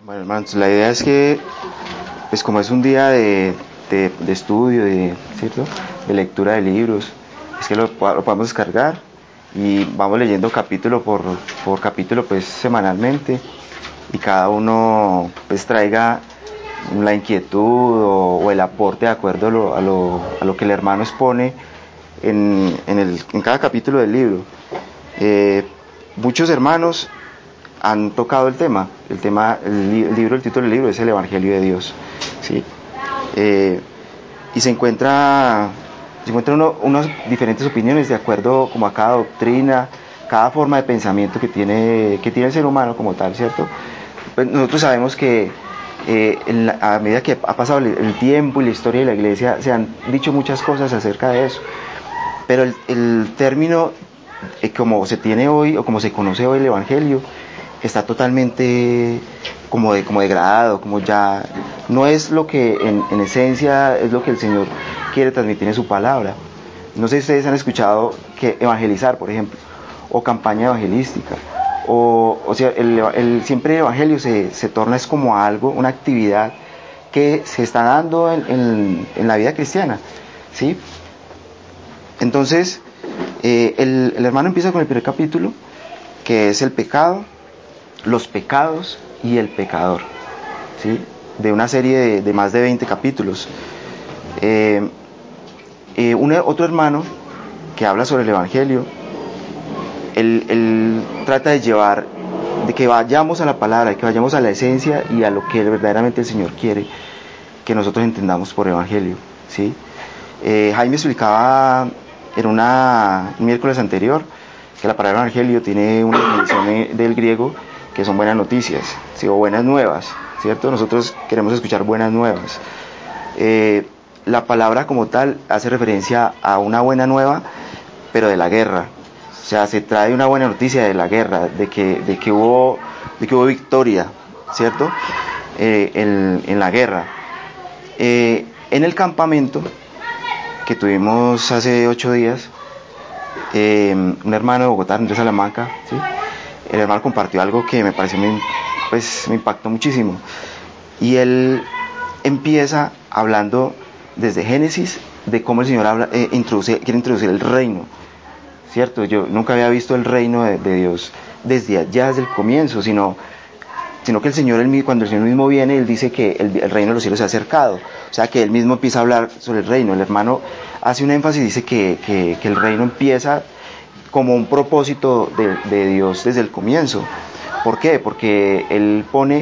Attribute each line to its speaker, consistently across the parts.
Speaker 1: Bueno, hermanos, la idea es que, pues como es un día de estudio, ¿cierto? De lectura de libros, es que lo podamos descargar y vamos leyendo capítulo por capítulo, pues semanalmente, y cada uno pues traiga la inquietud o el aporte de acuerdo a lo que el hermano expone en cada capítulo del libro. Muchos hermanos han tocado el libro, el título del libro es el Evangelio de Dios, ¿sí? Y se encuentran unas diferentes opiniones de acuerdo como a cada doctrina, cada forma de pensamiento que tiene el ser humano como tal, ¿cierto? Pues nosotros sabemos que a medida que ha pasado el tiempo y la historia de la iglesia se han dicho muchas cosas acerca de eso, pero el término como se tiene hoy o como se conoce hoy el Evangelio está totalmente como degradado, como ya no es lo que en esencia es lo que el Señor quiere transmitir en su palabra. No sé si ustedes han escuchado que evangelizar, por ejemplo, o campaña evangelística, o sea, siempre el evangelio se torna es como algo, una actividad que se está dando en la vida cristiana, ¿sí? Entonces, el hermano empieza con el primer capítulo, que es el pecado, los pecados y el pecador, ¿sí? De una serie de más de 20 capítulos. Otro hermano que habla sobre el Evangelio, él trata de que vayamos a la palabra, que vayamos a la esencia y a lo que verdaderamente el Señor quiere que nosotros entendamos por Evangelio, ¿sí? Jaime explicaba en un miércoles anterior que la palabra Evangelio tiene una definición del griego que son buenas noticias, ¿sí? O buenas nuevas, ¿cierto? Nosotros queremos escuchar buenas nuevas. La palabra como tal hace referencia a una buena nueva, pero de la guerra. O sea, se trae una buena noticia de la guerra, de que hubo victoria, ¿cierto? En la guerra. En el campamento que tuvimos hace 8 días, un hermano de Bogotá, Andrés Salamanca, ¿sí? El hermano compartió algo que me pareció me impactó muchísimo, y él empieza hablando desde Génesis de cómo el Señor quiere introducir el reino, ¿cierto? Yo nunca había visto el reino de Dios desde el comienzo, sino que el Señor, cuando el Señor mismo viene, Él dice que el reino de los cielos se ha acercado, o sea que Él mismo empieza a hablar sobre el reino. El hermano hace un énfasis, dice que el reino empieza como un propósito de Dios desde el comienzo. ¿Por qué? Porque Él pone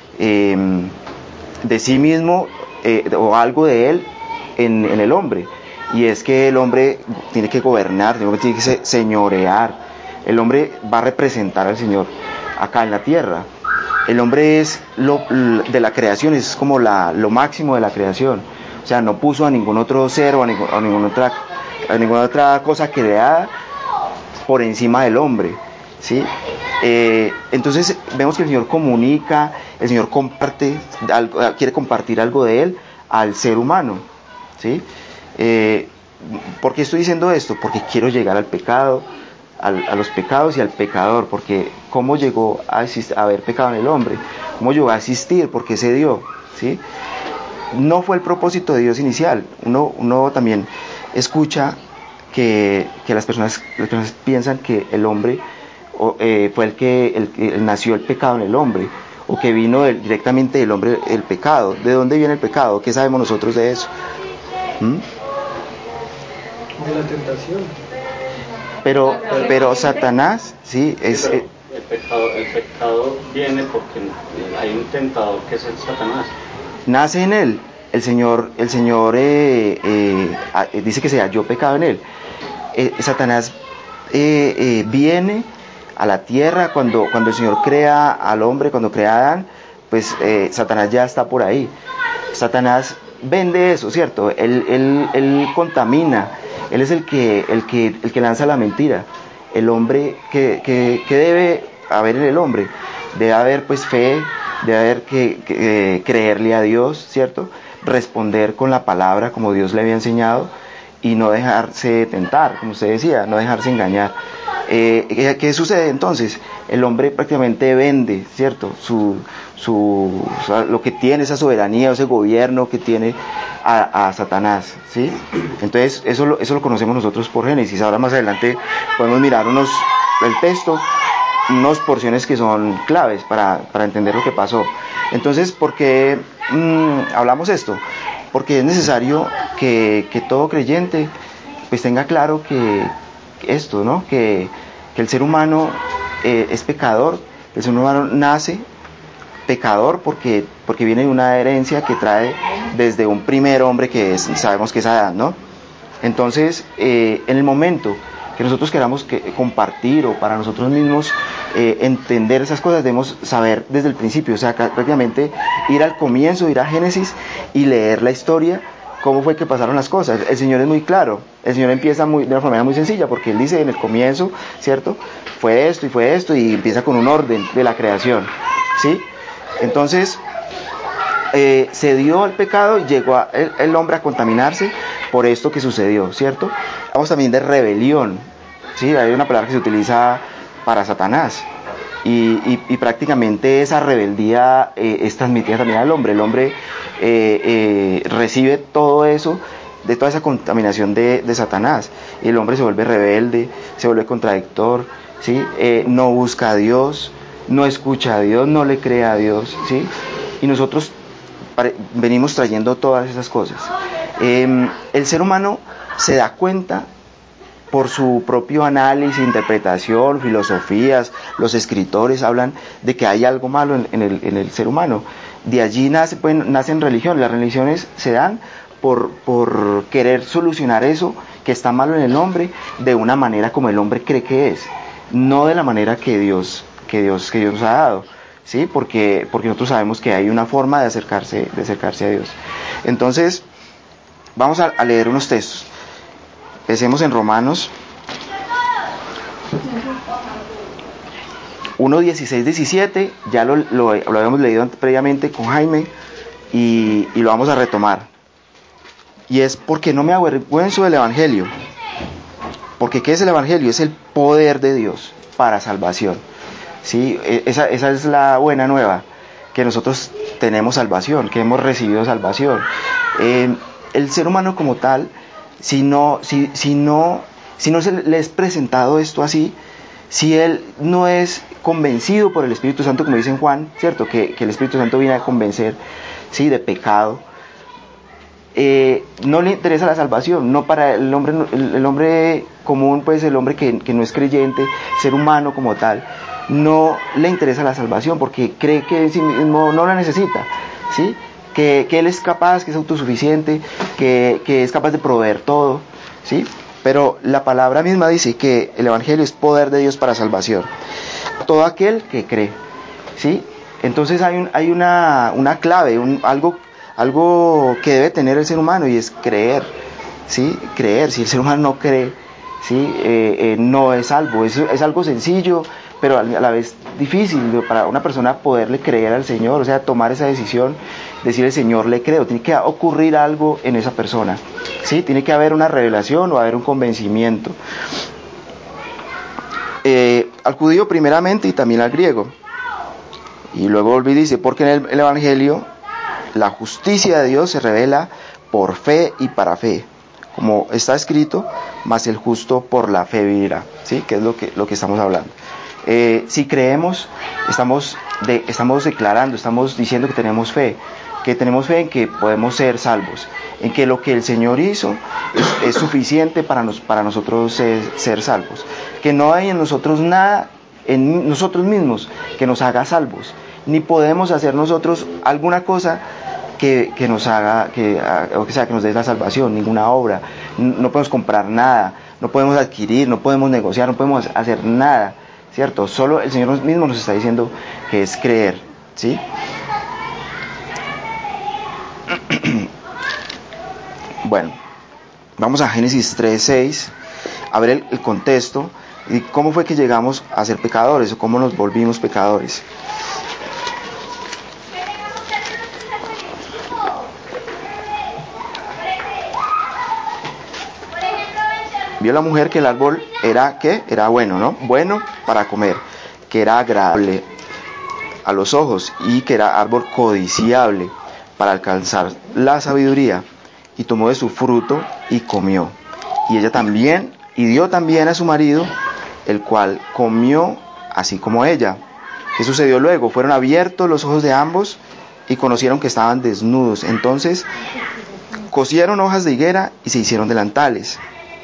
Speaker 1: de sí mismo o algo de Él en el hombre, y es que el hombre tiene que gobernar, el hombre tiene que señorear, el hombre va a representar al Señor acá en la tierra. El hombre es de la creación, es como lo máximo de la creación. O sea, no puso a ningún otro ser o a ninguna otra cosa creada por encima del hombre, ¿sí? Entonces vemos que el Señor comunica, el Señor quiere compartir algo de Él al ser humano, ¿sí? ¿Por qué estoy diciendo esto? Porque quiero llegar al pecado, a los pecados y al pecador, porque cómo llegó a haber pecado en el hombre, cómo llegó a existir, por qué se dio, ¿sí? No fue el propósito de Dios inicial. Uno también escucha que las personas piensan que el hombre fue el que nació el pecado en el hombre, o que vino directamente del hombre el pecado. ¿De dónde viene el pecado? ¿Qué sabemos nosotros de eso?
Speaker 2: De la tentación.
Speaker 1: Pero Satanás, sí, es...
Speaker 3: el pecado viene porque hay un tentador que es el Satanás.
Speaker 1: Nace en él. El Señor dice que se halló pecado en él. Satanás viene a la tierra cuando el Señor crea al hombre, cuando crea a Adán, pues Satanás ya está por ahí. Satanás vende eso, ¿cierto? Él contamina, él es el que lanza la mentira. El hombre, que debe haber en el hombre, debe haber pues fe, debe haber que creerle a Dios, ¿cierto? Responder con la palabra como Dios le había enseñado y no dejarse tentar, como usted decía, no dejarse engañar. ¿Qué sucede entonces? El hombre prácticamente vende, ¿cierto? Lo que tiene, esa soberanía, ese gobierno que tiene a Satanás, ¿sí? Entonces eso lo conocemos nosotros por Génesis. Ahora más adelante podemos mirar el texto, unas porciones que son claves para entender lo que pasó. Entonces, ¿por qué hablamos esto? Porque es necesario que todo creyente pues tenga claro que esto, ¿no? Que el ser humano es pecador, el ser humano nace pecador porque viene de una herencia que trae desde un primer hombre sabemos que es Adán, ¿no? Entonces, en el momento que nosotros queramos compartir o para nosotros mismos entender esas cosas, debemos saber desde el principio, o sea, prácticamente ir al comienzo, ir a Génesis y leer la historia, cómo fue que pasaron las cosas. El Señor es muy claro, el Señor empieza de una manera muy sencilla, porque Él dice en el comienzo, ¿cierto? Fue esto, y empieza con un orden de la creación, ¿sí? Entonces, se dio el pecado y llegó el hombre a contaminarse por esto que sucedió, ¿cierto? Hablamos también de rebelión, ¿sí? Hay una palabra que se utiliza para Satanás y prácticamente esa rebeldía es transmitida también al hombre. El hombre recibe todo eso, de toda esa contaminación de Satanás, y el hombre se vuelve rebelde, se vuelve contradictor, ¿sí? No busca a Dios, no escucha a Dios, no le cree a Dios, ¿sí? Y nosotros venimos trayendo todas esas cosas. El ser humano se da cuenta por su propio análisis, interpretación, filosofías, los escritores hablan de que hay algo malo en el ser humano. De allí nacen religiones. Las religiones se dan por querer solucionar eso que está malo en el hombre de una manera como el hombre cree que es, no de la manera que Dios nos ha dado, ¿sí? Porque nosotros sabemos que hay una forma de acercarse a Dios. Entonces, vamos a leer unos textos. Empecemos en Romanos 1, 16, 17, ya lo habíamos leído previamente con Jaime y lo vamos a retomar. Y es porque no me avergüenzo del Evangelio. Porque ¿qué es el Evangelio? Es el poder de Dios para salvación, ¿sí? Esa es la buena nueva, que nosotros tenemos salvación, que hemos recibido salvación. El ser humano como tal, si no se le es presentado esto así, si él no es convencido por el Espíritu Santo, como dice en Juan, ¿cierto? Que el Espíritu Santo viene a convencer, ¿sí? De pecado. No le interesa la salvación, no para el hombre común, pues el hombre que no es creyente, ser humano como tal, no le interesa la salvación porque cree que en sí mismo no la necesita, ¿sí? Que él es capaz, que es autosuficiente, que es capaz de proveer todo, ¿sí? Pero la palabra misma dice que el Evangelio es poder de Dios para salvación. Todo aquel que cree, ¿sí? Entonces hay una clave, algo que debe tener el ser humano, y es creer, ¿sí? Creer. Si el ser humano no cree, ¿sí? No es salvo. Es algo sencillo, pero a la vez difícil para una persona poderle creer al Señor, o sea, tomar esa decisión, decirle: Señor, le creo. Tiene que ocurrir algo en esa persona, ¿sí? Tiene que haber una revelación o haber un convencimiento. Al judío primeramente y también al griego. Y luego volví y dice: porque en el Evangelio la justicia de Dios se revela por fe y para fe, como está escrito: mas el justo por la fe vivirá, ¿sí? Que es lo que estamos hablando. Si creemos, estamos declarando, estamos diciendo que tenemos fe en que podemos ser salvos, en que lo que el Señor hizo es suficiente para nosotros ser salvos, que no hay en nosotros nada, en nosotros mismos, que nos haga salvos, ni podemos hacer nosotros alguna cosa que nos haga, o sea, que nos dé la salvación, ninguna obra. No podemos comprar nada, no podemos adquirir, no podemos negociar, no podemos hacer nada, ¿cierto? Solo el Señor mismo nos está diciendo que es creer, ¿sí? Bueno, vamos a Génesis 3:6, a ver el contexto y cómo fue que llegamos a ser pecadores, o cómo nos volvimos pecadores. vio la mujer que el árbol era, ¿qué? Era bueno, ¿no? Bueno para comer, que era agradable a los ojos y que era árbol codiciable para alcanzar la sabiduría, y tomó de su fruto y comió. Y ella también, y dio también a su marido, el cual comió así como ella. ¿Qué sucedió luego? Fueron abiertos los ojos de ambos y conocieron que estaban desnudos. Entonces cosieron hojas de higuera y se hicieron delantales.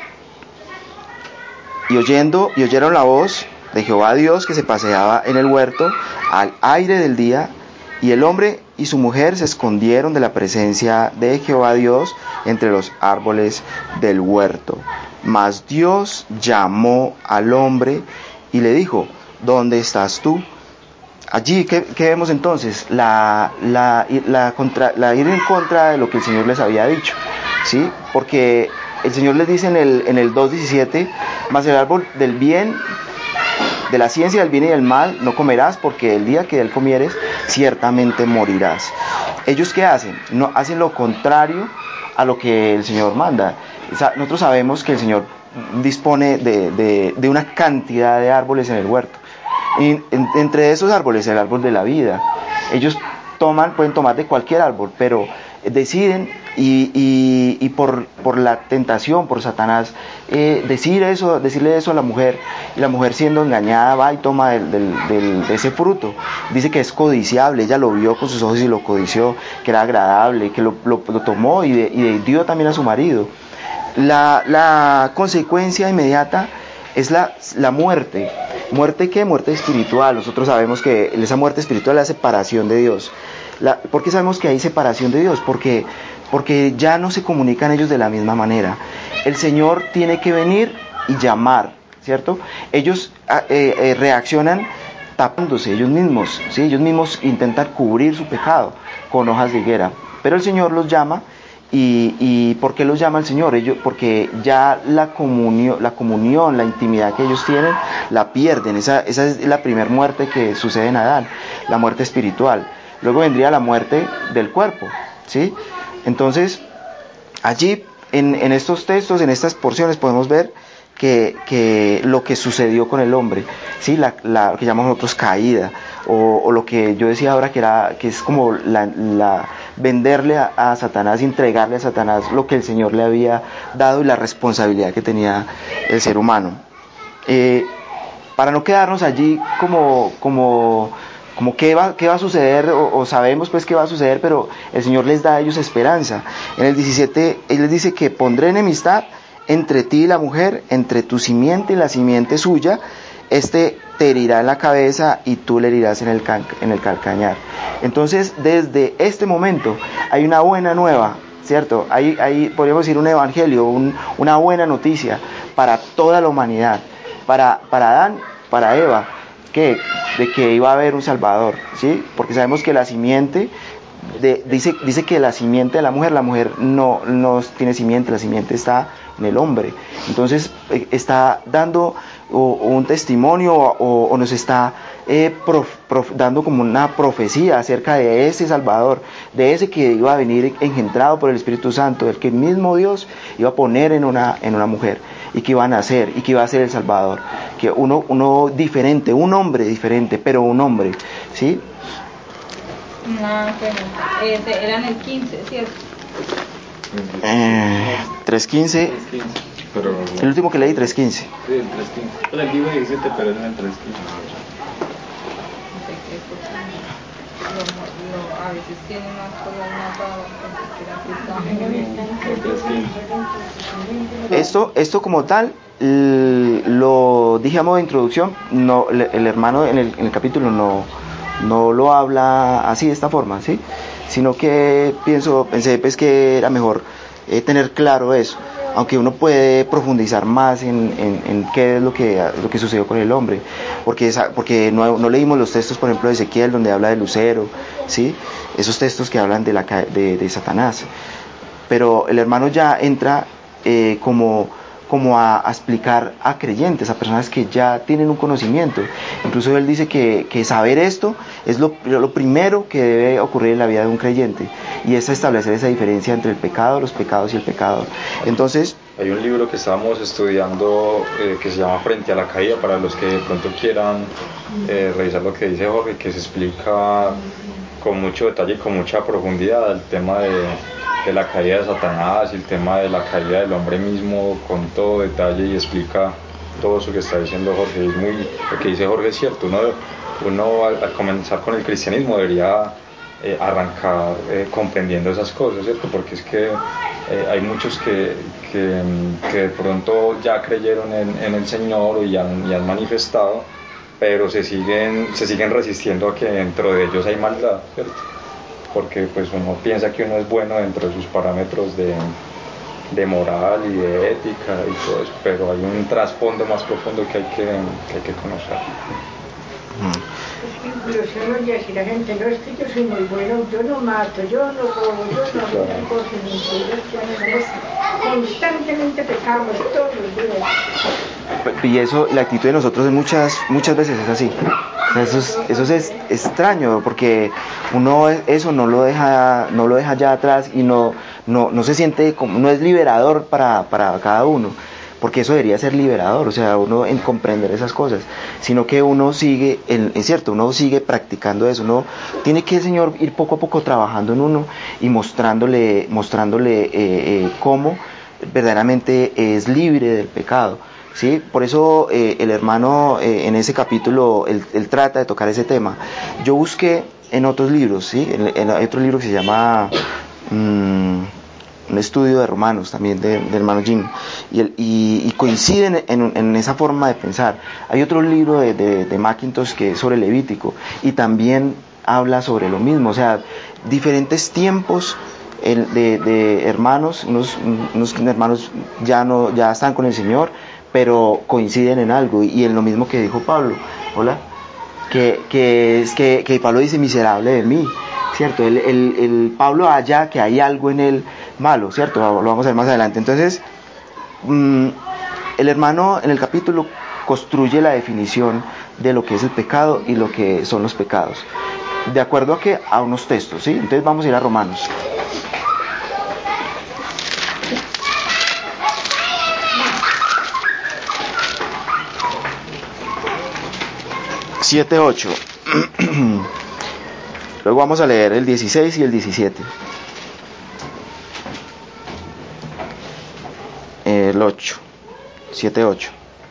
Speaker 1: Y oyeron la voz de Jehová Dios que se paseaba en el huerto al aire del día, y el hombre y su mujer se escondieron de la presencia de Jehová Dios entre los árboles del huerto. Mas Dios llamó al hombre y le dijo: ¿dónde estás tú? Allí, ¿qué vemos entonces? La ir en contra de lo que el Señor les había dicho, ¿sí? Porque el Señor les dice en el 2:17: mas el árbol del bien, de la ciencia del bien y del mal no comerás, porque el día que de él comieres ciertamente morirás. ¿Ellos qué hacen? No, hacen lo contrario a lo que el Señor manda. Nosotros sabemos que el Señor dispone de una cantidad de árboles en el huerto, y entre esos árboles el árbol de la vida. Ellos pueden tomar de cualquier árbol, pero deciden y por la tentación, por Satanás, decirle eso a la mujer, y la mujer, siendo engañada, va y toma de ese fruto. Dice que es codiciable. Ella lo vio con sus ojos y lo codició, que era agradable, que lo tomó y dio también a su marido. La consecuencia inmediata es la muerte. ¿Muerte qué? Muerte espiritual. Nosotros sabemos que esa muerte espiritual es la separación de Dios. ¿Por qué sabemos que hay separación de Dios? Porque ya no se comunican ellos de la misma manera. El Señor tiene que venir y llamar, ¿cierto? Ellos reaccionan tapándose ellos mismos, ¿sí? Ellos mismos intentan cubrir su pecado con hojas de higuera, pero el Señor los llama. ¿Y por qué los llama el Señor? Porque ya la comunión, la intimidad que ellos tienen, la pierden. Esa es la primera muerte que sucede en Adán, la muerte espiritual. Luego vendría la muerte del cuerpo, ¿sí? Entonces, allí, en estos textos, en estas porciones, podemos ver que lo que sucedió con el hombre, ¿sí? Lo que llamamos nosotros caída, o lo que yo decía ahora que es como venderle a Satanás, entregarle a Satanás lo que el Señor le había dado y la responsabilidad que tenía el ser humano. Para no quedarnos allí como qué va a suceder, o sabemos pues qué va a suceder, pero el Señor les da a ellos esperanza. En el 17 Él les dice que pondré enemistad entre ti y la mujer, entre tu simiente y la simiente suya. Este te herirá en la cabeza y tú le herirás en el calcañar. Entonces, desde este momento hay una buena nueva, ¿cierto? Hay podríamos decir un evangelio, una buena noticia para toda la humanidad, para Adán, para Eva, de que iba a haber un Salvador, ¿sí? Porque sabemos que la simiente, dice que la simiente de la mujer no tiene simiente, la simiente está en el hombre. Entonces está dando un testimonio, o nos está dando como una profecía acerca de ese Salvador, de ese que iba a venir engendrado por el Espíritu Santo, del que el mismo Dios iba a poner en una mujer, y que iba a nacer, y que iba a ser el Salvador, que uno diferente, un hombre diferente, pero un hombre, ¿sí?
Speaker 4: Una pregunta, eran el 15, ¿cierto?
Speaker 1: 3.15,
Speaker 5: pero
Speaker 1: el último que leí, 3.15.
Speaker 5: Sí, el 3.15. Bueno, el libro 17, pero es en el 3.15.
Speaker 4: A veces tiene más cosas más.
Speaker 1: Esto como tal, lo dije a modo de introducción. No, el hermano en el capítulo no lo habla así, de esta forma, ¿sí? Sino que pensé pues que era mejor tener claro eso, aunque uno puede profundizar más en qué es lo que sucedió con el hombre, porque no leímos los textos, por ejemplo, de Ezequiel, donde habla de Lucero, ¿sí? Esos textos que hablan de Satanás. Pero el hermano ya entra como como a explicar a creyentes, a personas que ya tienen un conocimiento. Incluso él dice que saber esto es lo primero que debe ocurrir en la vida de un creyente, y es establecer esa diferencia entre el pecado, los pecados y el pecador. Entonces,
Speaker 5: hay un libro que estábamos estudiando que se llama Frente a la Caída, para los que de pronto quieran revisar lo que dice Jorge, que se explica con mucho detalle y con mucha profundidad el tema de la caída de Satanás y el tema de la caída del hombre mismo con todo detalle, y explica todo eso que está diciendo Jorge. Es muy, lo que dice Jorge es cierto. Uno al comenzar con el cristianismo debería arrancar comprendiendo esas cosas, ¿cierto? Porque es que hay muchos que de pronto ya creyeron en el Señor y han manifestado, pero se siguen resistiendo a que dentro de ellos hay maldad, ¿cierto? Porque pues uno piensa que uno es bueno dentro de sus parámetros de moral y de ética y todo eso, pero hay un trasfondo más profundo que hay que conocer.
Speaker 6: Incluso uno ya, si la gente no, es que yo soy muy bueno, yo no mato, yo no robo, yo no hago tal cosa, constantemente pecamos todos los días.
Speaker 1: Y eso, la actitud de nosotros muchas veces es así. Eso es extraño, porque uno eso no lo deja ya atrás, y no se siente como, no es liberador para cada uno, porque eso debería ser liberador, o sea, uno en comprender esas cosas, sino que uno sigue, es cierto, uno sigue practicando eso. Uno tiene que, el Señor, ir poco a poco trabajando en uno y mostrándole cómo verdaderamente es libre del pecado, ¿sí? Por eso el hermano en ese capítulo él trata de tocar ese tema. Yo busqué en otros libros, ¿sí? Hay otro libro que se llama un estudio de Romanos, también del hermano Jim, y coinciden en esa forma de pensar. Hay otro libro de Mackintosh que es sobre Levítico, y también habla sobre lo mismo, o sea, diferentes tiempos de hermanos, unos hermanos ya están con el Señor, pero coinciden en algo, y en lo mismo que dijo Pablo. Hola. Que Pablo dice: miserable de mí, ¿cierto? El Pablo halla que hay algo en él malo, ¿cierto? Lo vamos a ver más adelante. Entonces, el hermano en el capítulo construye la definición de lo que es el pecado y lo que son los pecados, de acuerdo a unos textos, ¿sí? Entonces vamos a ir a Romanos. Siete, 8. Luego vamos a leer el 16 y el 17. El 8. 7, 8.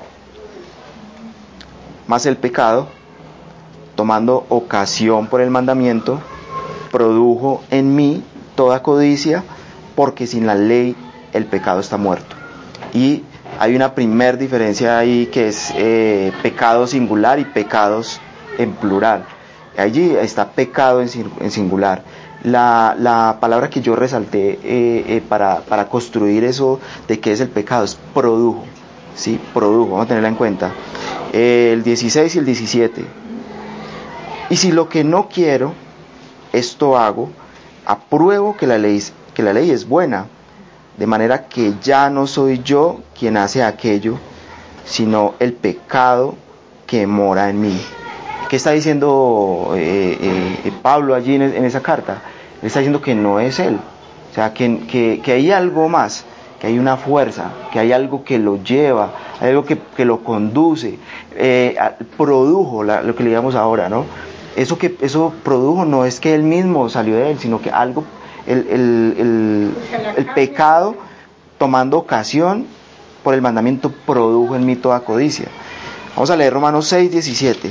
Speaker 1: Mas el pecado, tomando ocasión por el mandamiento, produjo en mí toda codicia, porque sin la ley el pecado está muerto. Y hay una primer diferencia ahí, que es pecado singular y pecados en plural. Allí está pecado en singular. La palabra que yo resalté para construir eso de qué es el pecado es produjo, ¿sí? Produjo, vamos a tenerla en cuenta. El 16 y el 17. Y si lo que no quiero, esto hago, apruebo que la ley es buena, de manera que ya no soy yo quien hace aquello, sino el pecado que mora en mí. ¿Qué está diciendo Pablo allí en esa carta? Él está diciendo que no es él, o sea, que hay algo más, que hay una fuerza, que hay algo que lo lleva, hay algo que lo conduce. Produjo lo que le digamos ahora, ¿no? Eso produjo, no es que él mismo salió de él, sino que algo, el pecado, tomando ocasión por el mandamiento, produjo en mí toda codicia. Vamos a leer Romanos 6, 17.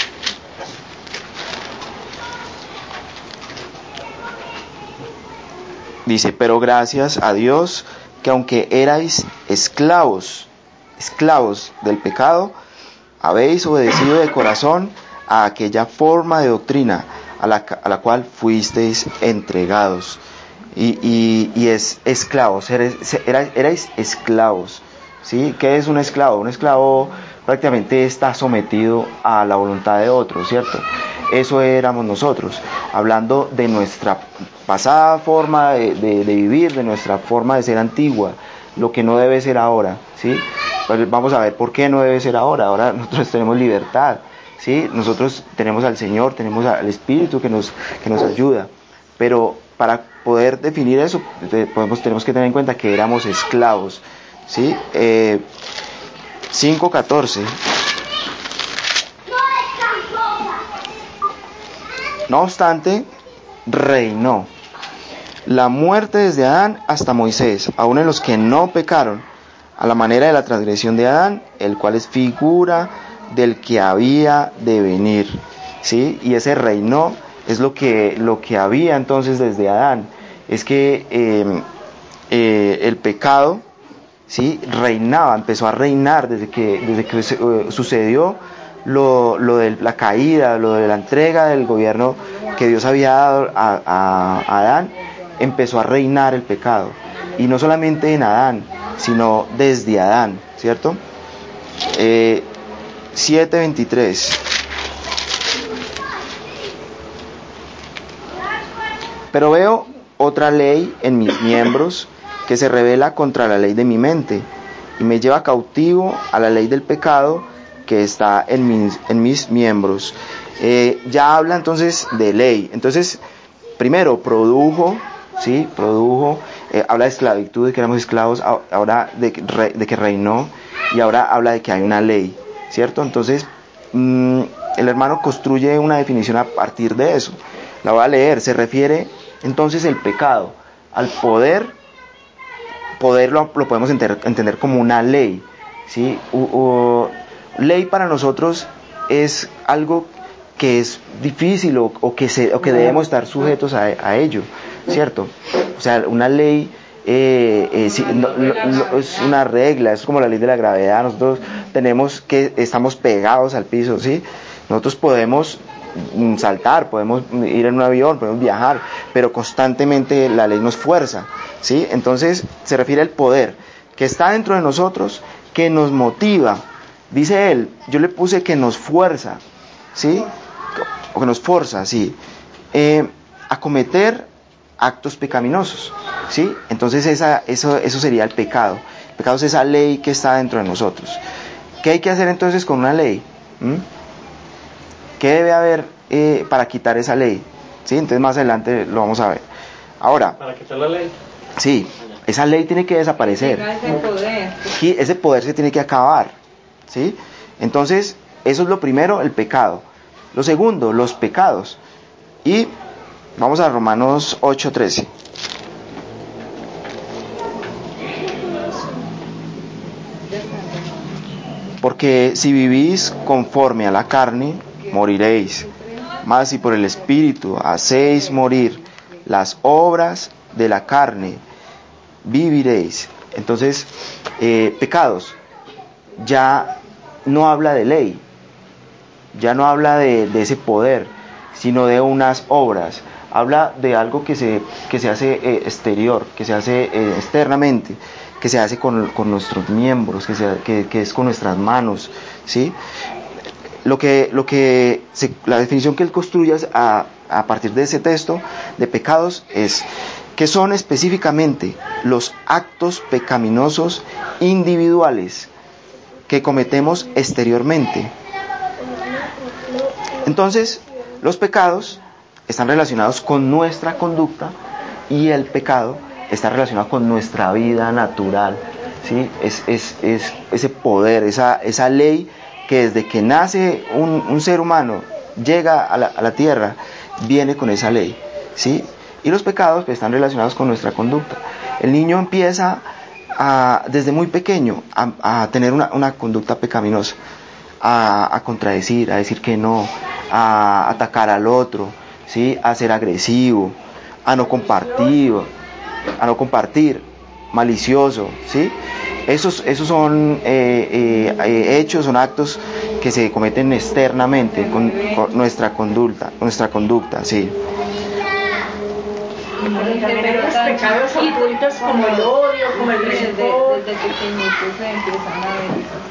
Speaker 1: Dice: pero gracias a Dios, que aunque erais esclavos del pecado, habéis obedecido de corazón a aquella forma de doctrina a la cual fuisteis entregados. Y es esclavos, erais esclavos, ¿sí? ¿Qué es un esclavo? Un esclavo prácticamente está sometido a la voluntad de otro, ¿cierto? Eso éramos nosotros, hablando de nuestra pasada forma de vivir, de nuestra forma de ser antigua, lo que no debe ser ahora, ¿sí? Pues vamos a ver por qué no debe ser ahora. Ahora nosotros tenemos libertad, ¿sí? Nosotros tenemos al Señor, tenemos al Espíritu que nos ayuda, pero para poder definir eso tenemos que tener en cuenta que éramos esclavos, ¿sí? 5:14. No obstante, reinó la muerte desde Adán hasta Moisés, aun en los que no pecaron, a la manera de la transgresión de Adán, el cual es figura del que había de venir, ¿sí? Y ese reinó es lo que había entonces desde Adán. Es que el pecado, ¿sí?, reinaba, empezó a reinar desde que sucedió lo de la caída, lo de la entrega del gobierno que Dios había dado a Adán. Empezó a reinar el pecado, y no solamente en Adán, sino desde Adán, ¿cierto? 7:23. Pero veo otra ley en mis miembros que se rebela contra la ley de mi mente y me lleva cautivo a la ley del pecado que está en mis miembros. Ya habla entonces de ley. Entonces, primero produjo, ¿sí? Habla de esclavitud, de que éramos esclavos, ahora de que reinó, y ahora habla de que hay una ley, ¿cierto? Entonces, el hermano construye una definición a partir de eso. La voy a leer. Se refiere entonces el pecado al poder lo podemos entender como una ley, ¿sí? Ley para nosotros es algo que es difícil o que debemos estar sujetos a ello, ¿cierto? O sea, una ley es una regla, es como la ley de la gravedad. Nosotros estamos pegados al piso, ¿sí? Nosotros podemos saltar, podemos ir en un avión, podemos viajar, pero constantemente la ley nos fuerza, ¿sí? Entonces se refiere al poder que está dentro de nosotros, que nos motiva. Dice él, yo le puse que nos fuerza, ¿sí? O que nos forza, ¿sí? A cometer actos pecaminosos, ¿sí? Entonces eso sería el pecado. El pecado es esa ley que está dentro de nosotros. ¿Qué hay que hacer entonces con una ley? ¿Qué debe haber para quitar esa ley? ¿Sí? Entonces más adelante lo vamos a ver. Ahora,
Speaker 3: ¿para quitar la ley?
Speaker 1: Sí, esa ley tiene que desaparecer. Ese poder se tiene que acabar, ¿sí? Entonces, eso es lo primero, el pecado. Lo segundo, los pecados. Y vamos a Romanos 8:13. Porque si vivís conforme a la carne, moriréis. Mas si por el Espíritu hacéis morir las obras de la carne, viviréis. Entonces, pecados, ya no habla de ley, ya no habla de ese poder, sino de unas obras. Habla de algo que se hace exterior, que se hace externamente, que se hace con nuestros miembros, que es con nuestras manos, ¿sí? La definición que él construye a partir de ese texto de pecados es que son específicamente los actos pecaminosos individuales que cometemos exteriormente. Entonces, los pecados están relacionados con nuestra conducta y el pecado está relacionado con nuestra vida natural, ¿sí? Es ese poder, esa ley que desde que nace un ser humano, llega a la tierra, viene con esa ley, ¿sí? Y los pecados pues, están relacionados con nuestra conducta. El niño empieza desde muy pequeño a tener una conducta pecaminosa, a contradecir, a decir que no, a atacar al otro, ¿sí? A ser agresivo, a no compartir, malicioso, ¿sí? Esos son hechos, son actos que se cometen externamente con nuestra conducta, ¿sí?
Speaker 6: Pero los pecados ocultos como el odio, como el rencor.
Speaker 4: Desde pequeñitos se empiezan a ver esas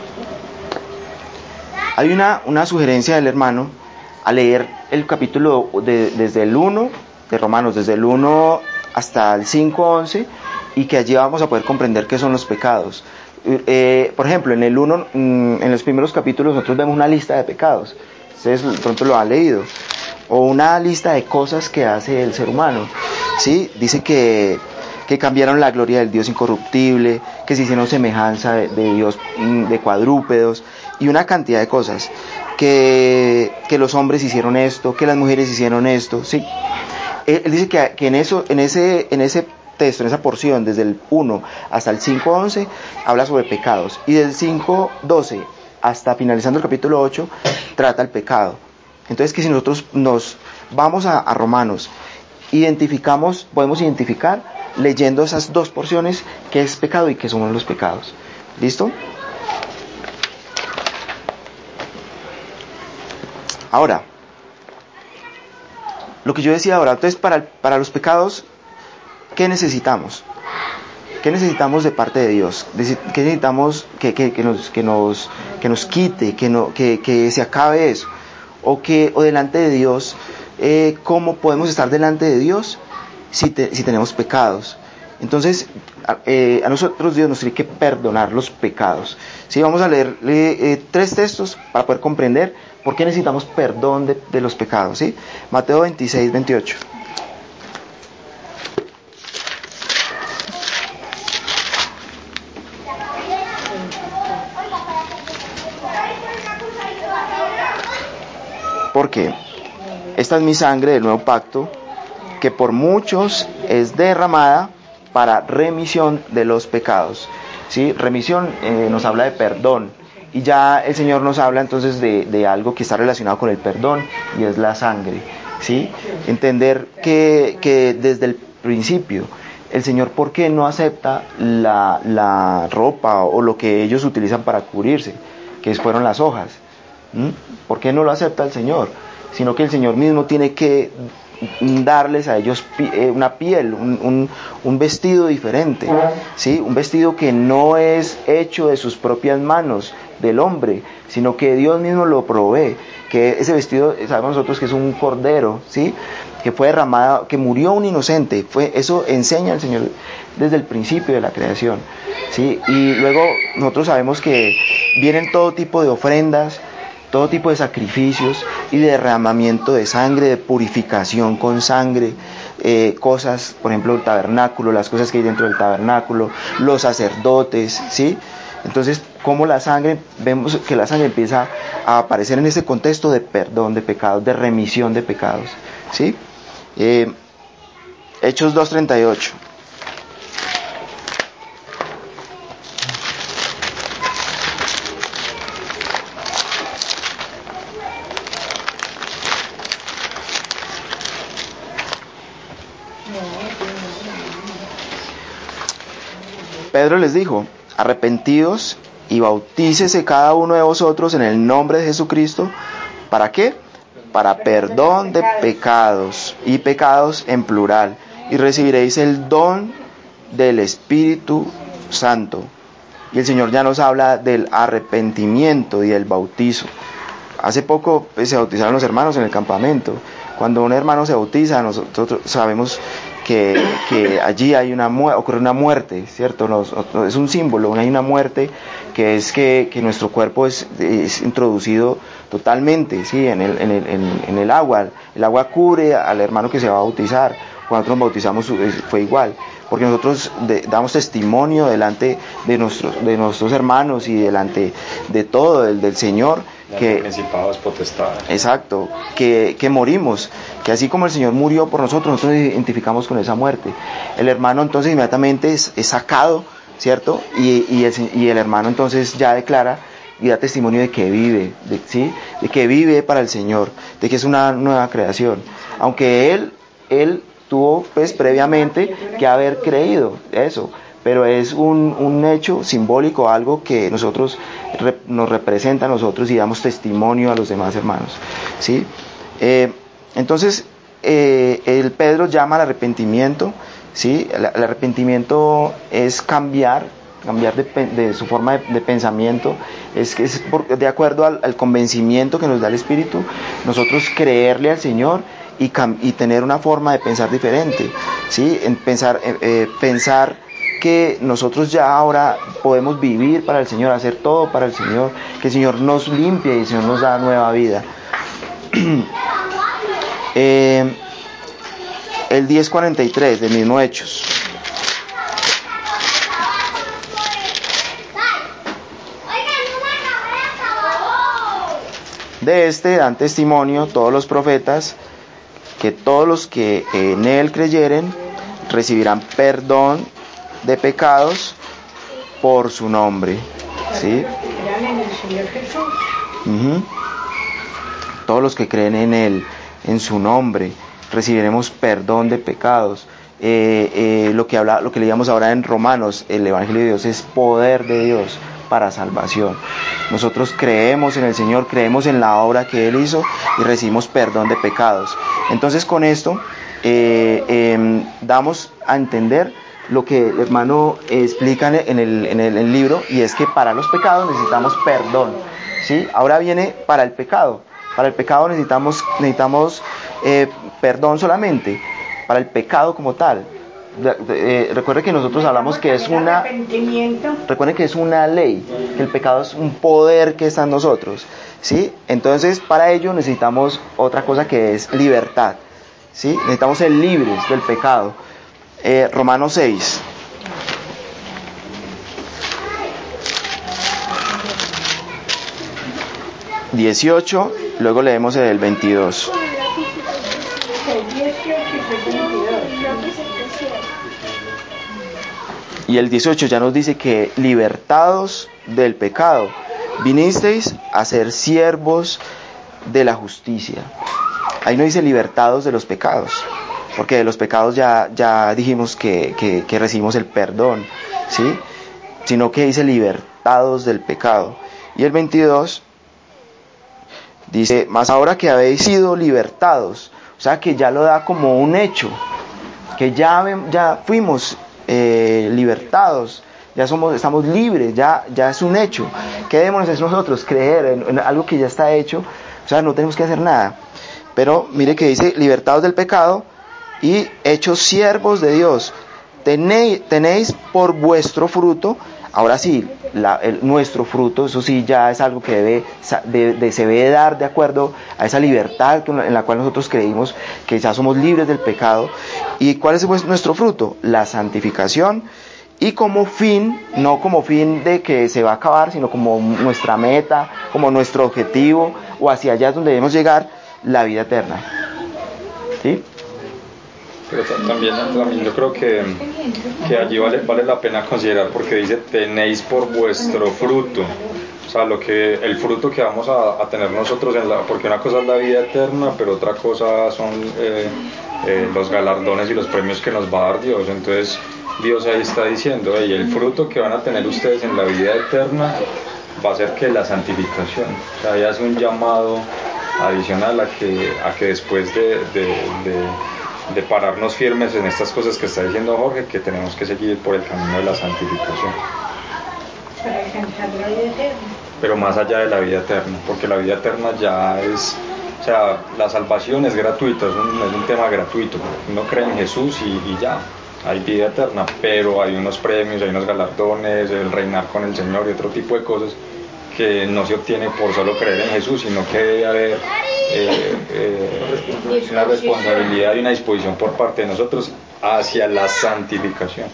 Speaker 4: cosas.
Speaker 1: Hay una sugerencia del hermano a leer el capítulo desde el 1 de Romanos, desde el 1 hasta el 5:11, y que allí vamos a poder comprender qué son los pecados. Por ejemplo, en el 1, en los primeros capítulos nosotros vemos una lista de pecados. Ustedes de pronto lo han leído. O una lista de cosas que hace el ser humano. ¿Sí? Dice que cambiaron la gloria del Dios incorruptible, que se hicieron semejanza de Dios, de cuadrúpedos, y una cantidad de cosas. Que los hombres hicieron esto, que las mujeres hicieron esto. ¿Sí? Él dice que en ese texto, en esa porción, desde el 1 hasta el 5:11, habla sobre pecados. Y del 5:12 hasta finalizando el capítulo 8, trata el pecado. Entonces, que si nosotros nos vamos a Romanos, podemos identificar, leyendo esas dos porciones, qué es pecado y qué son los pecados. ¿Listo? Ahora, lo que yo decía ahora, entonces para los pecados, ¿qué necesitamos? ¿Qué necesitamos de parte de Dios? ¿Qué necesitamos que nos quite, que se acabe eso? O delante de Dios, ¿cómo podemos estar delante de Dios si tenemos pecados? Entonces, a nosotros Dios nos tiene que perdonar los pecados. ¿Sí? Vamos a leer 3 textos para poder comprender por qué necesitamos perdón de los pecados. ¿Sí? Mateo 26:28. Porque esta es mi sangre del nuevo pacto, que por muchos es derramada para remisión de los pecados. ¿Sí? Remisión nos habla de perdón, y ya el Señor nos habla entonces de algo que está relacionado con el perdón, y es la sangre. ¿Sí? Entender que desde el principio el Señor, ¿por qué no acepta la ropa o lo que ellos utilizan para cubrirse, que fueron las hojas? ¿Por qué no lo acepta el Señor? Sino que el Señor mismo tiene que darles a ellos una piel, un vestido diferente, ¿sí? Un vestido que no es hecho de sus propias manos del hombre, sino que Dios mismo lo provee, que ese vestido, sabemos nosotros que es un cordero, ¿sí? Que fue derramado, que murió un inocente. Eso enseña el Señor desde el principio de la creación, ¿sí? Y luego nosotros sabemos que vienen todo tipo de ofrendas, todo tipo de sacrificios y de derramamiento de sangre, de purificación con sangre, cosas, por ejemplo, el tabernáculo, las cosas que hay dentro del tabernáculo, los sacerdotes, ¿sí? Entonces, como la sangre, vemos que la sangre empieza a aparecer en ese contexto de perdón de pecados, de remisión de pecados, ¿sí? Hechos 2:38. Pedro les dijo: arrepentidos y bautícese cada uno de vosotros en el nombre de Jesucristo. ¿Para qué? Para perdón de pecados, y pecados en plural, y recibiréis el don del Espíritu Santo. Y el Señor ya nos habla del arrepentimiento y del bautizo. Hace poco se bautizaron los hermanos en el campamento. Cuando un hermano se bautiza, nosotros sabemos que allí ocurre una muerte, ¿cierto? Es un símbolo, hay una muerte, que es que nuestro cuerpo es introducido totalmente, ¿sí? en el agua. El agua cubre al hermano que se va a bautizar. Cuando nosotros nos bautizamos fue igual, porque nosotros damos testimonio delante de nuestros hermanos y delante de todo, del Señor, que
Speaker 5: principados, potestades.
Speaker 1: Exacto, que morimos, que así como el Señor murió por nosotros nos identificamos con esa muerte. El hermano entonces inmediatamente es sacado, ¿cierto? Y el hermano entonces ya declara y da testimonio de que vive, ¿sí? De que vive para el Señor, de que es una nueva creación, aunque él tuvo pues previamente que haber creído eso, pero es un hecho simbólico, algo que nos representa a nosotros y damos testimonio a los demás hermanos, ¿sí? Entonces el Pedro llama al arrepentimiento, ¿sí? El arrepentimiento es cambiar de su forma de pensamiento, es de acuerdo al convencimiento que nos da el Espíritu, nosotros creerle al Señor y tener una forma de pensar diferente, ¿sí? Pensar que nosotros ya ahora podemos vivir para el Señor, hacer todo para el Señor, que el Señor nos limpie y el Señor nos da nueva vida. El 10:43 del mismo Hechos. De este dan testimonio todos los profetas, que todos los que en él creyeren recibirán perdón de pecados por su nombre. ¿Sí?
Speaker 6: Crean en el Señor Jesús.
Speaker 1: Uh-huh. Todos los que creen en él, en su nombre, recibiremos perdón de pecados. Lo que leíamos ahora en Romanos, el Evangelio de Dios es poder de Dios para salvación. Nosotros creemos en el Señor, creemos en la obra que Él hizo y recibimos perdón de pecados. Entonces con esto damos a entender lo que el hermano explica en el libro, y es que para los pecados necesitamos perdón, ¿sí? Ahora viene para el pecado. Para el pecado necesitamos perdón solamente, para el pecado como tal. Recuerden que nosotros hablamos que es una... Recuerden que es una ley, que el pecado es un poder que está en nosotros, ¿sí? Entonces, para ello necesitamos otra cosa que es libertad, ¿sí? Necesitamos ser libres del pecado. Romanos 6. ...18... luego leemos el 22. Y el 18 ya nos dice que libertados del pecado, vinisteis a ser siervos de la justicia. Ahí no dice libertados de los pecados, porque de los pecados ya dijimos que recibimos el perdón, ¿sí? Sino que dice libertados del pecado. Y el 22 dice, mas ahora que habéis sido libertados, o sea que ya lo da como un hecho, que ya fuimos libertados, estamos libres, ya es un hecho. ¿Qué debemos hacer nosotros? Creer en algo que ya está hecho, o sea, no tenemos que hacer nada. Pero mire que dice, libertados del pecado y hechos siervos de Dios, tenéis por vuestro fruto. Ahora sí, nuestro fruto, eso sí ya es algo que se debe dar de acuerdo a esa libertad en la cual nosotros creímos que ya somos libres del pecado. ¿Y cuál es nuestro fruto? La santificación, y como fin, no como fin de que se va a acabar, sino como nuestra meta, como nuestro objetivo, o hacia allá es donde debemos llegar, la vida eterna. ¿Sí?
Speaker 5: Pero también yo creo que allí vale la pena considerar, porque dice tenéis por vuestro fruto, o sea, el fruto que vamos a tener nosotros porque una cosa es la vida eterna, pero otra cosa son los galardones y los premios que nos va a dar Dios. Entonces Dios ahí está diciendo, el fruto que van a tener ustedes en la vida eterna va a ser que la santificación, o sea, ya es un llamado adicional a que después de pararnos firmes en estas cosas que está diciendo Jorge, que tenemos que seguir por el camino de la santificación.
Speaker 6: Para alcanzar la vida eterna.
Speaker 5: Pero más allá de la vida eterna, porque la vida eterna ya es, o sea, la salvación es gratuita, es un tema gratuito. Uno cree en Jesús y ya, hay vida eterna, pero hay unos premios, hay unos galardones, el reinar con el Señor y otro tipo de cosas que no se obtiene por solo creer en Jesús, sino que debe haber una responsabilidad y una disposición por parte de nosotros hacia la santificación.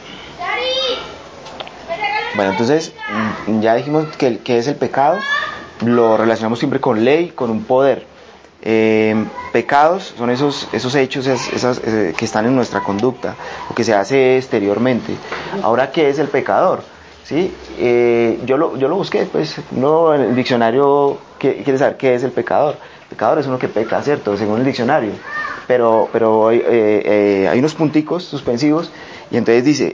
Speaker 1: Bueno, entonces ya dijimos que es el pecado, lo relacionamos siempre con ley, con un poder. Pecados son esos hechos que están en nuestra conducta, lo que se hace exteriormente. Ahora, ¿qué es el pecador? ¿Sí? Yo lo busqué, pues, no en el diccionario. ¿Quiere saber qué es el pecador? El pecador es uno que peca, ¿cierto? Según el diccionario. Pero hay unos punticos suspensivos, y entonces dice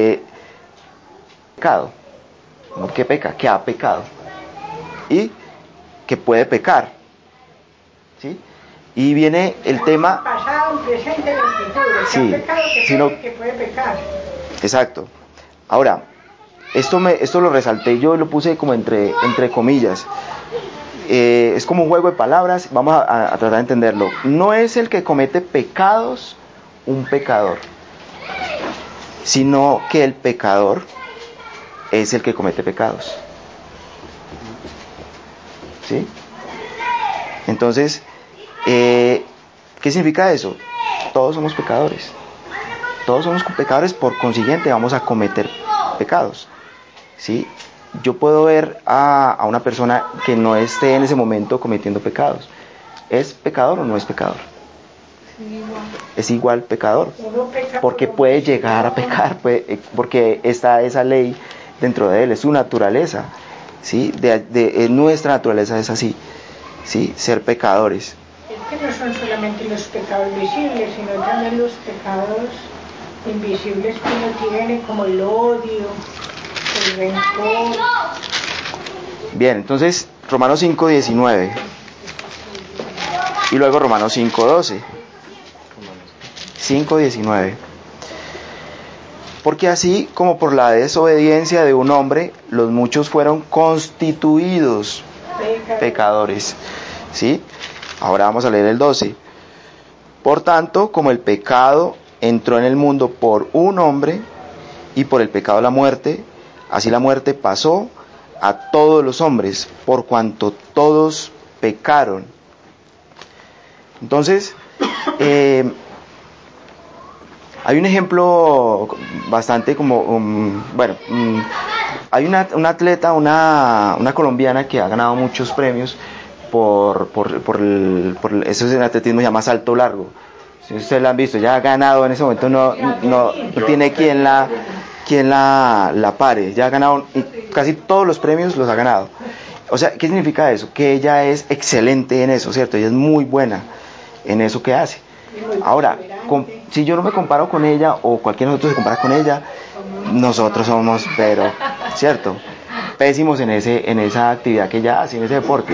Speaker 1: pecado, no que peca, que ha pecado y que puede pecar, ¿sí? Y viene el tema
Speaker 6: pasado, presente y futuro.
Speaker 1: Sí,
Speaker 6: Que ha pecado, que puede pecar.
Speaker 1: Exacto. Ahora, esto lo resalté yo y lo puse como entre comillas. Es como un juego de palabras, vamos a tratar de entenderlo. No es el que comete pecados un pecador. sino que el pecador es el que comete pecados. ¿Sí? Entonces, ¿qué significa eso? Todos somos pecadores. Todos somos pecadores, por consiguiente vamos a cometer pecados. ¿Sí? Yo puedo ver a una persona que no esté en ese momento cometiendo pecados. ¿Es pecador o no es pecador? Es igual pecador, porque puede llegar a pecar, porque está esa ley dentro de él, es su naturaleza, ¿sí? Nuestra naturaleza es así, ¿sí? Ser pecadores.
Speaker 6: Es que no son solamente los pecados visibles, sino también los pecados invisibles que uno tiene, como el odio, el rencor.
Speaker 1: Bien, entonces Romanos 5:19 y luego Romanos 5:12. 5:19. Porque así como por la desobediencia de un hombre, los muchos fueron constituidos pecadores. ¿Sí? Ahora vamos a leer el 12. Por tanto, como el pecado entró en el mundo por un hombre, y por el pecado la muerte, así la muerte pasó a todos los hombres, por cuanto todos pecaron. Entonces, hay un ejemplo bastante como, hay una atleta, una colombiana que ha ganado muchos premios eso es en atletismo, se llama salto largo. Si ustedes la han visto, ya ha ganado en ese momento, no tiene quien la pare, ya ha ganado casi todos los premios, los ha ganado. O sea, ¿qué significa eso? Que ella es excelente en eso, ¿cierto? Ella es muy buena en eso que hace. Ahora, si yo no me comparo con ella o cualquiera de nosotros se compara con ella, nosotros somos, pero, ¿cierto? Pésimos en esa actividad que ella hace, en ese deporte.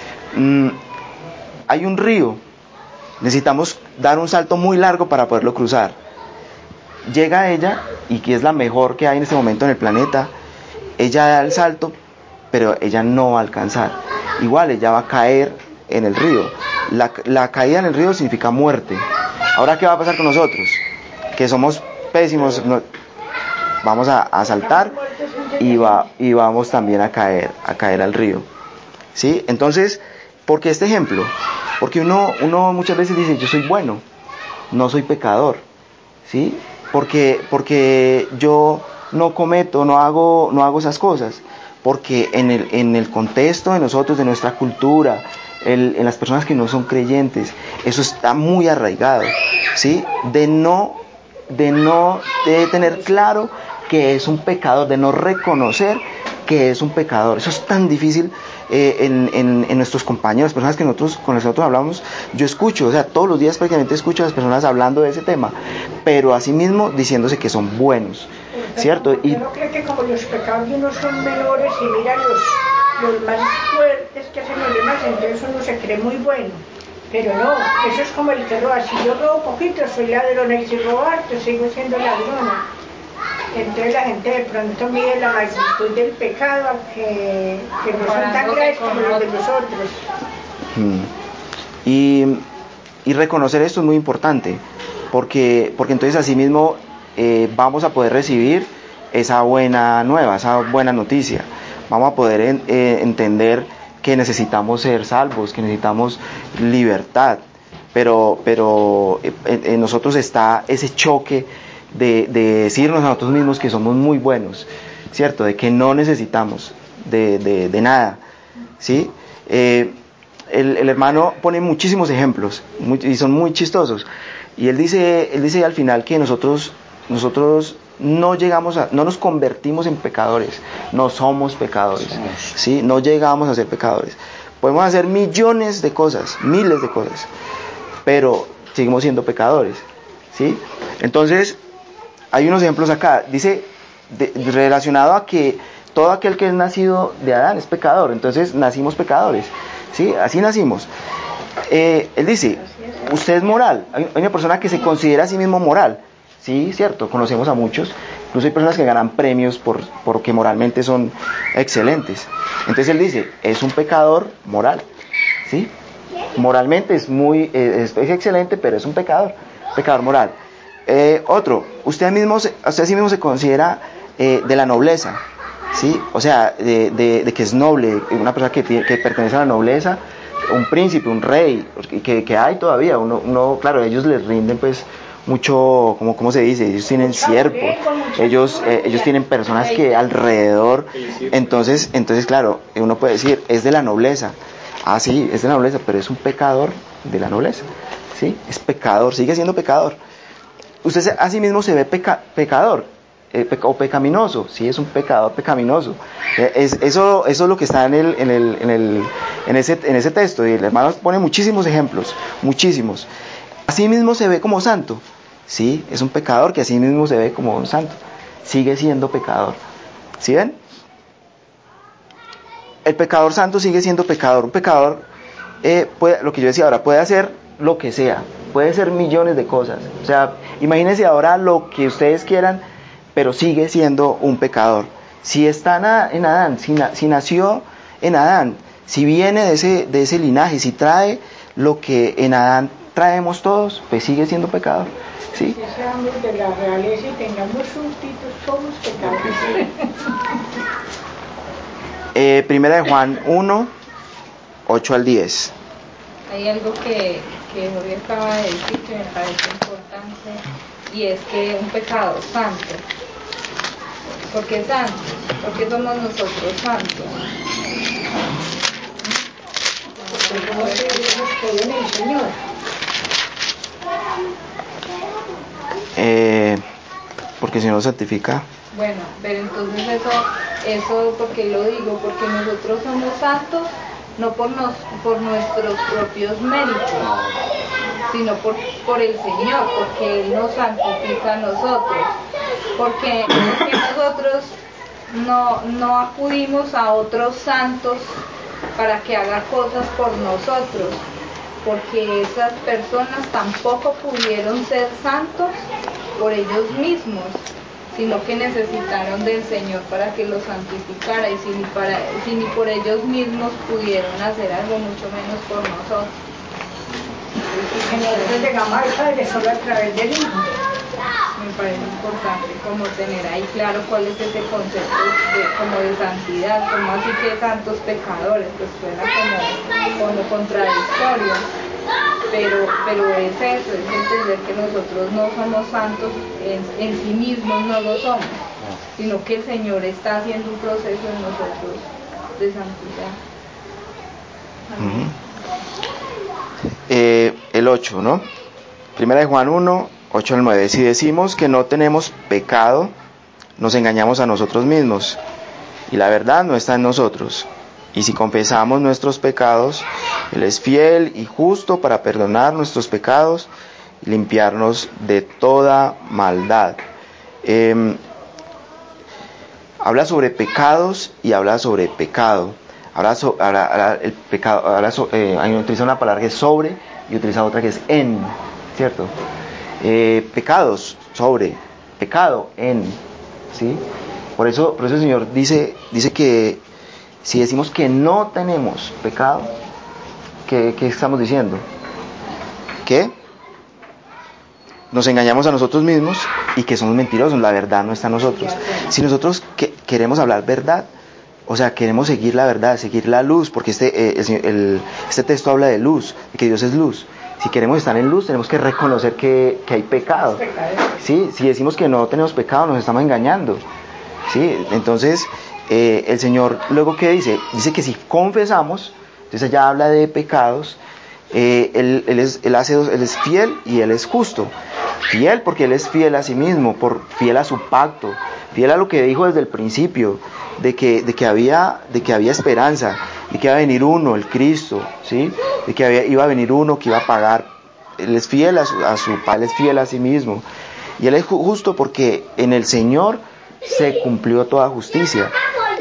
Speaker 1: Hay un río, necesitamos dar un salto muy largo para poderlo cruzar. Llega ella, y que es la mejor que hay en este momento en el planeta, ella da el salto, pero ella no va a alcanzar. Igual ella va a caer en el río. La caída en el río significa muerte. Ahora, ¿qué va a pasar con nosotros? Que somos pésimos, vamos a saltar y vamos también a caer al río. ¿Sí? Entonces, ¿por qué este ejemplo? Porque uno muchas veces dice, yo soy bueno, no soy pecador. ¿Sí? Porque yo no cometo, no hago esas cosas. Porque en el contexto de nosotros, de nuestra cultura, en las personas que no son creyentes, eso está muy arraigado, ¿sí? De tener claro que es un pecador, de no reconocer que es un pecador. Eso es tan difícil en nuestros compañeros, personas con las que nosotros hablamos. Yo escucho, o sea, todos los días prácticamente escucho a las personas hablando de ese tema, pero asimismo diciéndose que son buenos, ¿cierto?
Speaker 6: Y yo no creo que como los pecados de unos son menores y mira los más fuertes que hacen los demás, entonces uno se cree muy bueno. Pero no, eso es como el que roba. Si yo robo poquito, soy ladrona, y si robo harto, sigo siendo ladrona. Entonces la gente de pronto mide la magnitud del pecado, que no son tan graves como los de los otros.
Speaker 1: Y reconocer esto es muy importante, porque entonces así mismo vamos a poder recibir esa buena nueva, esa buena noticia. Vamos a poder entender que necesitamos ser salvos, que necesitamos libertad, pero en nosotros está ese choque de decirnos a nosotros mismos que somos muy buenos, ¿cierto? De que no necesitamos de nada, ¿sí? El hermano pone muchísimos ejemplos y son muy chistosos, y él dice al final que nosotros no nos convertimos en pecadores, no somos pecadores, ¿sí? No llegamos a ser pecadores. Podemos hacer millones de cosas, miles de cosas, pero seguimos siendo pecadores, ¿sí? Entonces, hay unos ejemplos acá. Dice, relacionado a que todo aquel que es nacido de Adán es pecador. Entonces, nacimos pecadores, ¿sí? Así nacimos. Él dice, usted es moral. Hay una persona que se considera a sí mismo moral. Sí, cierto, conocemos a muchos. Incluso hay personas que ganan premios porque moralmente son excelentes. Entonces él dice, es un pecador moral, ¿sí? Moralmente es excelente, pero es un pecador moral. Otro, usted a sí mismo se considera de la nobleza, ¿sí? O sea, de que es noble, una persona que pertenece a la nobleza, un príncipe, un rey, que hay todavía, uno, claro, ellos les rinden pues mucho, ¿cómo se dice? Ellos tienen siervos, ellos tienen personas que alrededor, entonces claro, uno puede decir, es de la nobleza, sí, es de la nobleza, pero es un pecador de la nobleza, ¿sí? Es pecador, sigue siendo pecador. Usted a sí mismo se ve pecador, o pecaminoso, sí, es un pecador pecaminoso. Eso es lo que está en ese texto, y el hermano pone muchísimos ejemplos, muchísimos. Así mismo se ve como santo, sí, es un pecador que así mismo se ve como un santo, sigue siendo pecador. ¿Sí ven? El pecador santo sigue siendo pecador. Un pecador, lo que yo decía ahora, puede hacer lo que sea, puede ser millones de cosas. O sea, imagínense ahora lo que ustedes quieran, pero sigue siendo un pecador. Si está en Adán, si nació en Adán, si viene de ese linaje, si trae lo que en Adán traemos todos, pues sigue siendo pecador. ¿Sí?
Speaker 6: Si seamos de la realeza y tengamos súbditos, somos pecadores.
Speaker 1: Primera de Juan 1, 8 al 10.
Speaker 4: Hay algo que Jorge acaba de decir que me parece importante, y es que un pecado santo. ¿Por qué santos? ¿Por qué somos nosotros santos?
Speaker 6: Porque somos los que ven el Señor.
Speaker 1: Porque si no santifica.
Speaker 4: Bueno, pero entonces eso porque lo digo, porque nosotros somos santos no por nuestros propios méritos, sino por el Señor, porque Él nos santifica a nosotros, porque nosotros no acudimos a otros santos para que haga cosas por nosotros, porque esas personas tampoco pudieron ser santos por ellos mismos, sino que necesitaron del Señor para que los santificara, y si ni por ellos mismos pudieron hacer algo, mucho menos por nosotros.
Speaker 6: Entonces llegamos al Padre solo a través del Hijo.
Speaker 4: Me parece importante como tener ahí claro cuál es ese concepto de santidad, como así que tantos pecadores, pues suena como contradictorio, pero es eso, es entender que nosotros no somos santos en sí mismos, no lo somos, sino que el Señor está haciendo un proceso en nosotros de santidad.
Speaker 1: El 8, ¿no? Primera de Juan 1, 8 al 9. Si decimos que no tenemos pecado, nos engañamos a nosotros mismos, y la verdad no está en nosotros. Y si confesamos nuestros pecados, Él es fiel y justo para perdonar nuestros pecados y limpiarnos de toda maldad. Habla sobre pecados y habla sobre pecado. El pecado, utiliza una palabra que es sobre y utiliza otra que es en, ¿cierto? Pecados, sobre, pecado, en, ¿sí? Por eso el Señor dice que si decimos que no tenemos pecado, ¿qué estamos diciendo? Que nos engañamos a nosotros mismos y que somos mentirosos, la verdad no está en nosotros. Si nosotros queremos hablar verdad, o sea, queremos seguir la verdad, seguir la luz, porque este texto habla de luz, de que Dios es luz. Si queremos estar en luz, tenemos que reconocer que hay pecado. ¿Sí? Si decimos que no tenemos pecado, nos estamos engañando. ¿Sí? Entonces, el Señor luego, ¿qué dice? Dice que si confesamos, entonces ya habla de pecados. Él es fiel y Él es justo. Fiel porque Él es fiel a sí mismo, fiel a su pacto, fiel a lo que dijo desde el principio, de que había esperanza, de que iba a venir uno, el Cristo, ¿sí? De que iba a venir uno que iba a pagar. Él es fiel a su Padre, Él es fiel a sí mismo. Y Él es justo porque en el Señor se cumplió toda justicia.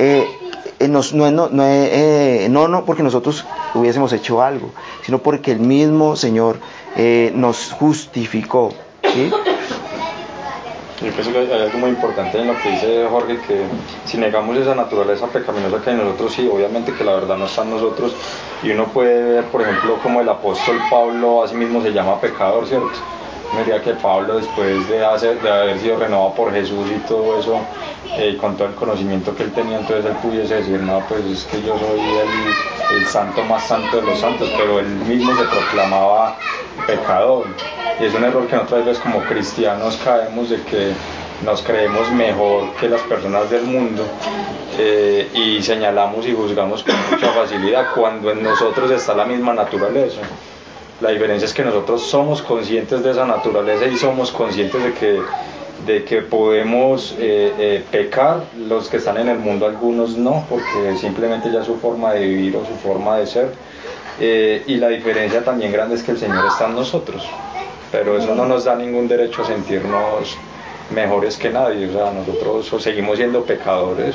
Speaker 1: No porque nosotros hubiésemos hecho algo, sino porque el mismo Señor nos justificó, ¿sí?
Speaker 5: Yo pienso que hay algo muy importante en lo que dice Jorge, que si negamos esa naturaleza pecaminosa que hay en nosotros, sí, obviamente que la verdad no está en nosotros, y uno puede ver, por ejemplo, como el apóstol Pablo a sí mismo se llama pecador, ¿cierto? Me diría que Pablo, después de haber sido renovado por Jesús y todo eso, con todo el conocimiento que él tenía, entonces él pudiese decir, no, pues es que yo soy el santo más santo de los santos, pero él mismo se proclamaba pecador. Y es un error que nosotras veces como cristianos caemos, de que nos creemos mejor que las personas del mundo, y señalamos y juzgamos con mucha facilidad cuando en nosotros está la misma naturaleza. La diferencia es que nosotros somos conscientes de esa naturaleza y somos conscientes de que podemos pecar. Los que están en el mundo, algunos no, porque simplemente ya su forma de vivir o su forma de ser, y la diferencia también grande es que el Señor está en nosotros, pero eso no nos da ningún derecho a sentirnos mejores que nadie. O sea, nosotros seguimos siendo pecadores,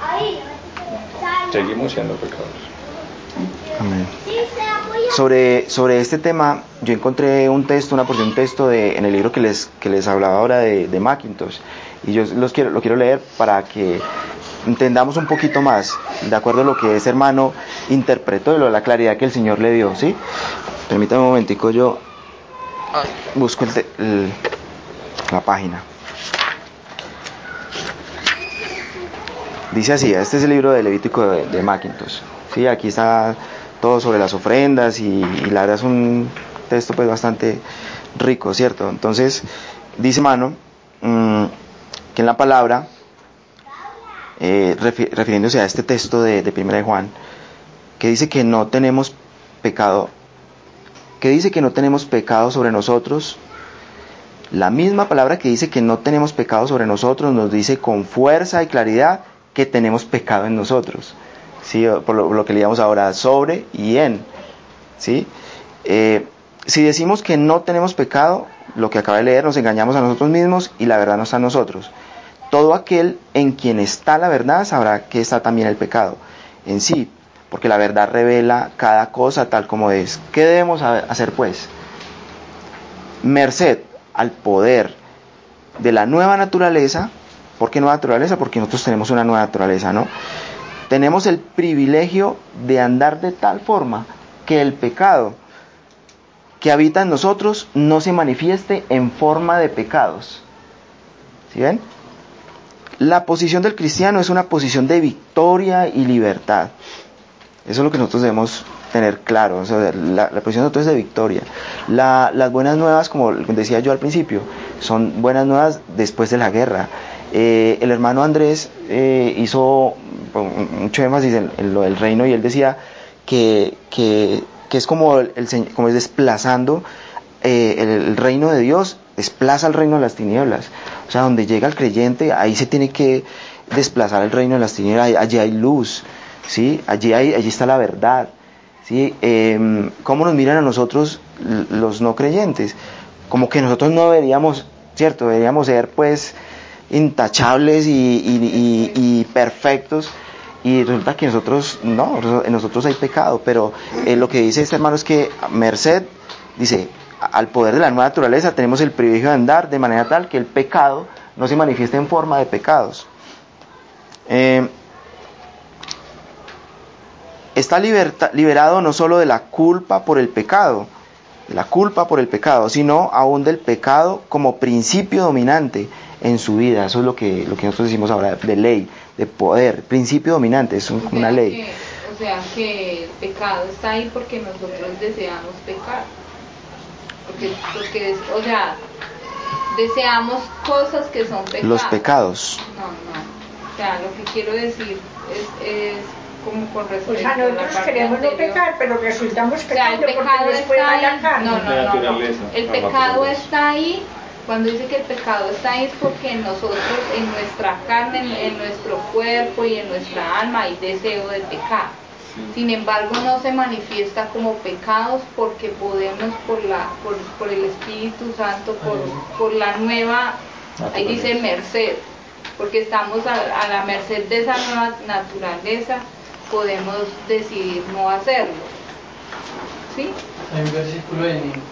Speaker 1: Amén. Sobre este tema, yo encontré una porción de un texto en el libro que les hablaba ahora de Mackintosh, y yo lo quiero leer para que entendamos un poquito más, de acuerdo a lo que ese hermano interpretó y la claridad que el Señor le dio, ¿sí? Permítame un momentico, yo busco la página. Dice así, este es el libro de Levítico de Mackintosh, ¿sí? Aquí está todo sobre las ofrendas y la verdad es un texto pues bastante rico, ¿cierto? Entonces dice hermano que en la palabra, refiriéndose a este texto de 1 de Juan, que dice que no tenemos pecado, sobre nosotros. La misma palabra que dice que no tenemos pecado sobre nosotros nos dice con fuerza y claridad que tenemos pecado en nosotros, ¿sí? Por lo que leíamos ahora, sobre y en, ¿sí? Si decimos que no tenemos pecado, lo que acaba de leer, nos engañamos a nosotros mismos y la verdad no está en nosotros. Todo aquel en quien está la verdad sabrá que está también el pecado en sí, porque la verdad revela cada cosa tal como es. ¿Qué debemos hacer pues? Merced al poder de la nueva naturaleza. ¿Por qué nueva naturaleza? Porque nosotros tenemos una nueva naturaleza, ¿no? Tenemos el privilegio de andar de tal forma que el pecado que habita en nosotros no se manifieste en forma de pecados. ¿Sí ven? La posición del cristiano es una posición de victoria y libertad. Eso es lo que nosotros debemos tener claro. O sea, la posición de nosotros es de victoria. Las buenas nuevas, como decía yo al principio, son buenas nuevas después de la guerra. El hermano Andrés hizo mucho énfasis en lo del reino, y él decía que es como es desplazando el reino de Dios, desplaza el reino de las tinieblas. O sea, donde llega el creyente, ahí se tiene que desplazar el reino de las tinieblas. Allí hay luz, ¿sí? Allí está la verdad, ¿sí? ¿Cómo nos miran a nosotros los no creyentes? Como que nosotros no deberíamos, ¿cierto? Deberíamos ser pues intachables y perfectos, y resulta que nosotros no, en nosotros hay pecado. Pero lo que dice este hermano es que merced, dice, al poder de la nueva naturaleza tenemos el privilegio de andar de manera tal que el pecado no se manifieste en forma de pecados. Está liberado no solo de la culpa por el pecado, sino aún del pecado como principio dominante en su vida. Eso es lo que nosotros decimos ahora de ley, de poder, principio dominante, es una ley.
Speaker 4: O sea que el pecado está ahí porque nosotros deseamos pecar. Porque o sea, deseamos cosas que son pecados.
Speaker 1: Los pecados.
Speaker 4: No. O sea, lo que quiero decir es como con respecto,
Speaker 6: o sea, nosotros queremos no pecar, pero resultamos pecando,
Speaker 4: o sea, el pecado
Speaker 6: porque nos puede
Speaker 4: está ahí.
Speaker 6: la carne.
Speaker 4: No. El pecado está ahí. Cuando dice que el pecado está ahí es porque nosotros, en nuestra carne, en nuestro cuerpo y en nuestra alma hay deseo de pecar. Sin embargo, no se manifiesta como pecados porque podemos por el Espíritu Santo, por la nueva, ahí dice merced, porque estamos a la merced de esa nueva naturaleza, podemos decidir no hacerlo. ¿Sí?
Speaker 2: Hay un versículo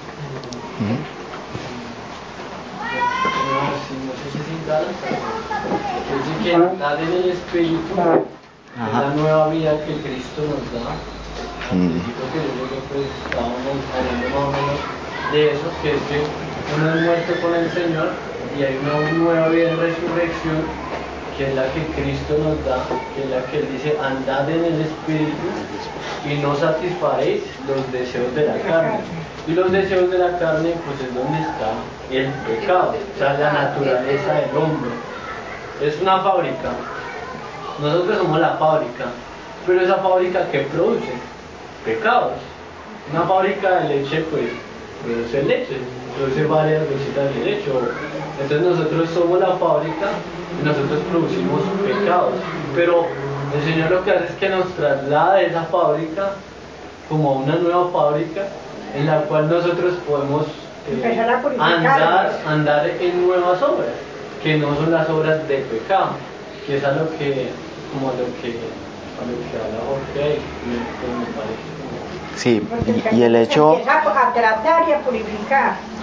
Speaker 2: no sé si es en Gálatas, dice que andar en el Espíritu es la nueva vida que Cristo nos da. Yo creo que pues estábamos hablando más o menos de eso, que es que uno es muerto con el Señor y hay una nueva vida en resurrección, que es la que Cristo nos da, que es la que Él dice, andad en el Espíritu y no satisfaréis los deseos de la carne. Y los deseos de la carne, pues es donde está el pecado, o sea, la naturaleza del hombre. Es una fábrica, nosotros somos la fábrica, pero esa fábrica, ¿qué produce? Pecados. Una fábrica de leche, pues, produce leche, produce varias bolsitas de leche. Entonces nosotros somos la fábrica y nosotros producimos pecados. Pero el Señor lo que hace es que nos traslada de esa fábrica como a una nueva fábrica en la cual nosotros podemos andar en nuevas obras, que no son las obras de pecado, que es a lo que habla Jorge ahí, me parece.
Speaker 1: Sí, y el hecho...
Speaker 6: Empieza a tratar y a purificar.